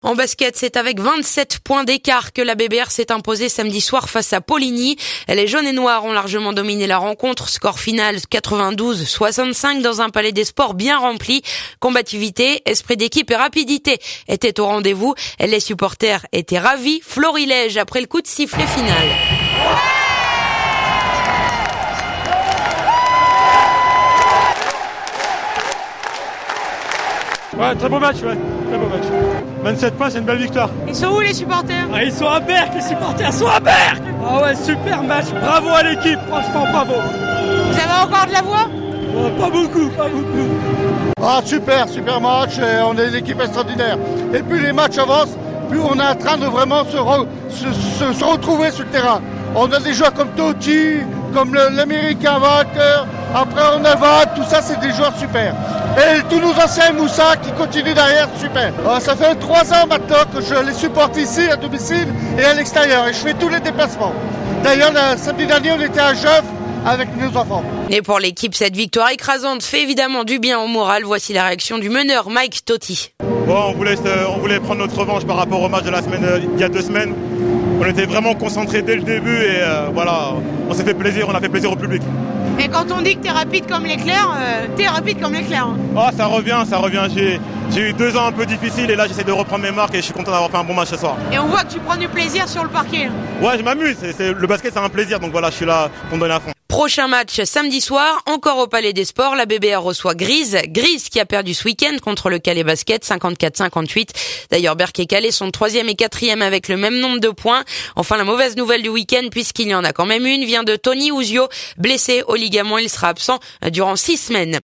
En basket, c'est avec 27 points d'écart que la BBR s'est imposée samedi soir face à Poligny. Les jaunes et noirs ont largement dominé la rencontre. Score final 92-65 dans un palais des sports bien rempli. Combativité, esprit d'équipe et rapidité étaient au rendez-vous. Les supporters étaient ravis. Florilège après le coup de sifflet final. Ouais, très beau match, Très beau match. 27 points, c'est une belle victoire. Ils sont où les supporters ? Ils sont à Berck, les supporters sont à Berck. Ah ouais, super match, bravo à l'équipe, franchement bravo. Vous avez encore de la voix ? Pas beaucoup. Ah super match, on est une équipe extraordinaire. Et plus les matchs avancent, plus on est en train de vraiment se retrouver sur le terrain. On a des joueurs comme Totti, comme l'Américain Walker, après on a Vade, tout ça c'est des joueurs super. Et tous nos anciens Moussa qui continuent derrière, super. Ça fait 3 ans maintenant que je les supporte ici à domicile et à l'extérieur et je fais tous les déplacements. D'ailleurs, le samedi dernier, on était à Geuf avec nos enfants. Et pour l'équipe, cette victoire écrasante fait évidemment du bien au moral. Voici la réaction du meneur Mike Totti. Bon, on voulait prendre notre revanche par rapport au match de la semaine, il y a 2 semaines. On était vraiment concentrés dès le début et voilà, on s'est fait plaisir, on a fait plaisir au public. Et quand on dit que t'es rapide comme l'éclair, t'es rapide comme l'éclair. Ça revient. J'ai eu 2 ans un peu difficiles et là j'essaie de reprendre mes marques et je suis content d'avoir fait un bon match ce soir. Et on voit que tu prends du plaisir sur le parquet. Ouais, je m'amuse, le basket c'est un plaisir, donc voilà, je suis là pour me donner à fond. Prochain match samedi soir, encore au Palais des Sports, la BBR reçoit Grise qui a perdu ce week-end contre le Calais Basket 54-58. D'ailleurs, Berck et Calais sont 3e et 4e avec le même nombre de points. Enfin, la mauvaise nouvelle du week-end, puisqu'il y en a quand même une, vient de Tony Ouzio, blessé au ligament, il sera absent durant 6 semaines.